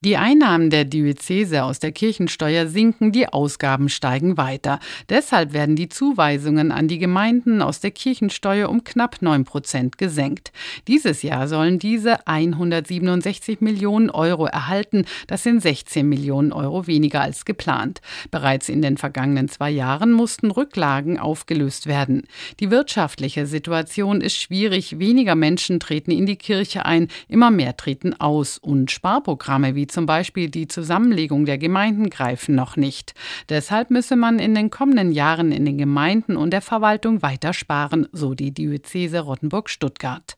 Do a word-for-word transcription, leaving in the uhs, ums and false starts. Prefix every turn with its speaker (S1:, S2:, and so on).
S1: Die Einnahmen der Diözese aus der Kirchensteuer sinken, die Ausgaben steigen weiter. Deshalb werden die Zuweisungen an die Gemeinden aus der Kirchensteuer um knapp neun Prozent gesenkt. Dieses Jahr sollen diese hundertsiebenundsechzig Millionen Euro erhalten. Das sind sechzehn Millionen Euro weniger als geplant. Bereits in den vergangenen zwei Jahren mussten Rücklagen aufgelöst werden. Die wirtschaftliche Situation ist schwierig. Weniger Menschen treten in die Kirche ein, immer mehr treten aus. Und Sparprogramme wie zum Beispiel die Zusammenlegung der Gemeinden greifen noch nicht. Deshalb müsse man in den kommenden Jahren in den Gemeinden und der Verwaltung weiter sparen, so die Diözese Rottenburg-Stuttgart.